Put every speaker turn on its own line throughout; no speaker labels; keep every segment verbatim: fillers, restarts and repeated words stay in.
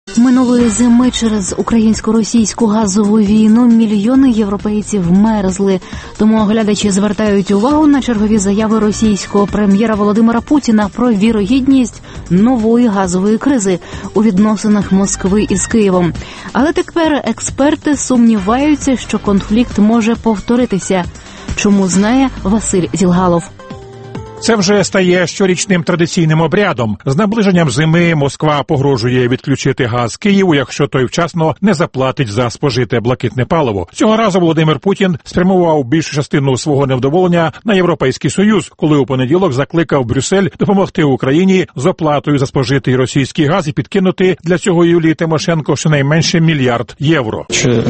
Минулої зими через українсько-російську газову війну мільйони європейців мерзли. Тому оглядачі звертають увагу на чергові заяви російського прем'єра Володимира Путіна про вірогідність нової газової кризи у відносинах Москви із Києвом. Але тепер експерти сумніваються, що конфлікт може повторитися. Чому, знає Василь Зілгалов.
Це вже стає щорічним традиційним обрядом. З наближенням зими Москва погрожує відключити газ Києву, якщо той вчасно не заплатить за спожите блакитне паливо. Цього разу Володимир Путін спрямував більшу частину свого невдоволення на Європейський Союз, коли у понеділок закликав Брюссель допомогти Україні з оплатою за спожитий російський газ і підкинути для цього Юлії Тимошенко щонайменше мільярд євро.
Чи...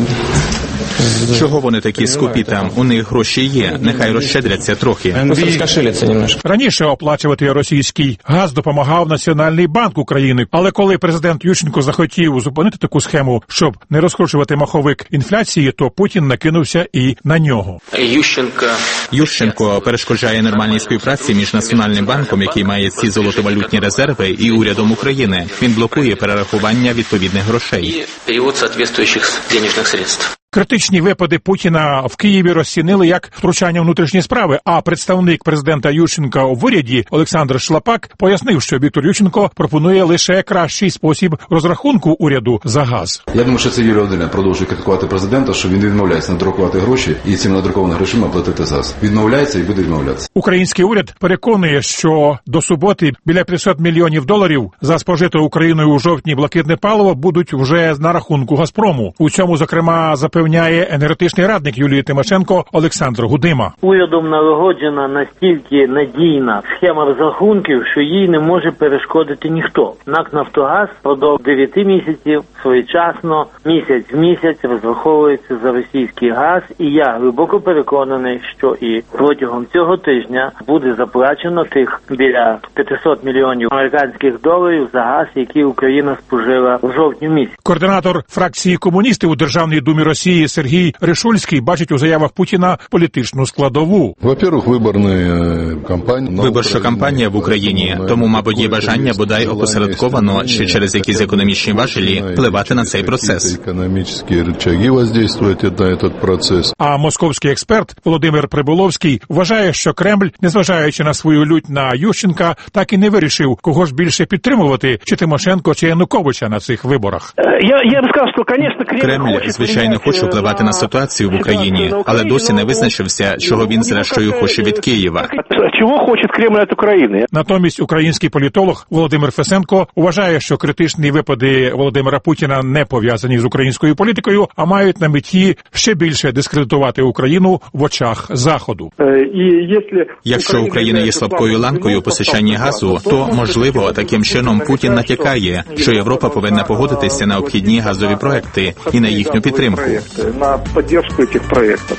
Чого вони такі скупі там? У них гроші є, нехай розщедряться трохи.
Раніше оплачувати російський газ допомагав Національний банк України, але коли президент Ющенко захотів зупинити таку схему, щоб не розкручувати маховик інфляції, то Путін накинувся і на нього.
Ющенко... Ющенко перешкоджає нормальній співпраці між Національним банком, який має ці золотовалютні резерви, і урядом України. Він блокує перерахування відповідних грошей. І перевод соответствуючих денежних средств.
Критичні випади Путіна в Києві розцінили як втручання в внутрішні справи, а представник президента Ющенка у уряді Олександр Шлапак пояснив, що Віктор Ющенко пропонує лише кращий спосіб розрахунку уряду за газ.
Я думаю, що це Юлія Володимирівна продовжує критикувати президента, що він відмовляється надрукувати гроші і цими надрукованими грошима платити за газ. Відмовляється і буде відмовлятися.
Український уряд переконує, що до суботи біля п'ятсот мільйонів доларів за спожите Україною у жовтні блакитне паливо будуть вже на рахунку Газпрому. У цьому, зокрема, запевняє енергетичний радник Юлії Тимошенко Олександр Гудима.
Урядом налагоджена настільки надійна схема розрахунків, що їй не може перешкодити ніхто. НАК «Нафтогаз» впродовж дев'яти місяців своєчасно, місяць в місяць розраховується за російський газ. І я глибоко переконаний, що і протягом цього тижня буде заплачено тих біля п'ятсот мільйонів американських доларів за газ, який Україна спожила в жовтні місяці.
Координатор фракції комуністів у Державній думі Росії Сергій Ришульський бачить у заявах Путіна політичну складову.
Во-первых, виборна кампанія.
Виборча кампанія в Україні, тому, мабуть, є бажання бодай опосередковано чи через якісь економічні важелі впливати на цей процес.
Економічні рычаги воздействують на цей процес.
А московський експерт Володимир Прибуловський вважає, що Кремль, незважаючи на свою лють на Ющенка, так і не вирішив, кого ж більше підтримувати, чи Тимошенко, чи Януковича на цих виборах.
Я, я б сказав, що, звісно, Кремль,
Кремль звичайно, хоче впливати на ситуацію в Україні, але досі не визначився, чого він зрештою хоче від Києва.
Чого хоче Кремль від України?
Натомість український політолог Володимир Фесенко вважає, що критичні випади Володимира Путіна не пов'язані з українською політикою, а мають на меті ще більше дискредитувати Україну в очах Заходу.
Якщо Україна є слабкою ланкою у постачанні газу, то, можливо, таким чином Путін натякає, що Європа повинна погодитися на обхідні газові проекти і на їхню підтримку.
На підтримку цих проєктів.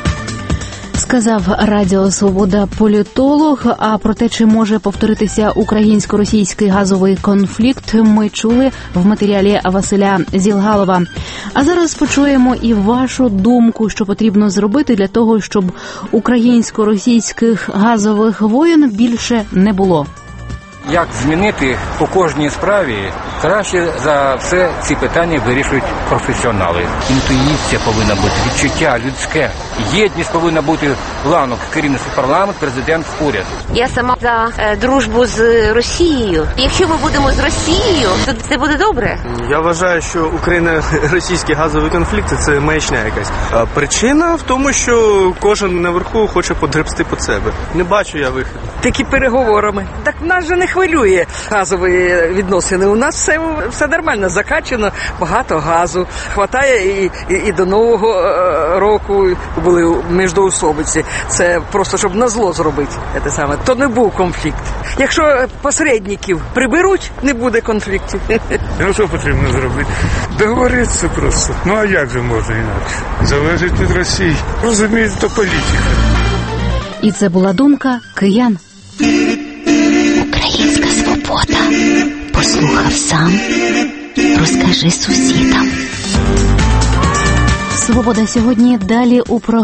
Сказав Радіо Свобода політолог. А про те, чи може повторитися українсько-російський газовий конфлікт, ми чули в матеріалі Василя Зілгалова. А зараз почуємо і вашу думку, що потрібно зробити для того, щоб українсько-російських газових воєн більше не було.
Як змінити по кожній справі, краще за все ці питання вирішують професіонали. Інтуїція повинна бути, відчуття людське, єдність повинна бути ланок, керівництво, парламент, президент, уряд.
Я сама за е, дружбу з Росією. Якщо ми будемо з Росією, то це буде добре?
Я вважаю, що Україно-російський газовий конфлікт – це маячня якась. А причина в тому, що кожен наверху хоче подребсти під себе. Не бачу я виходу.
Такі переговорами. Так нас же не хвилює газові відносини. У нас все, все нормально, закачано, багато газу. Хватає і, і, і до Нового е, року були міждоусобиці. Це просто, щоб на зло зробити. Це саме. То не був конфлікт. Якщо посередників приберуть, не буде конфліктів.
Ну, що потрібно зробити? Договоритися просто. Ну, а як же можна інакше? Залежить від Росії. Розумієте, то політика.
І це була думка киян. Українська свобода. Послухав сам, розкажи сусідам. Свобода сьогодні далі у програмі.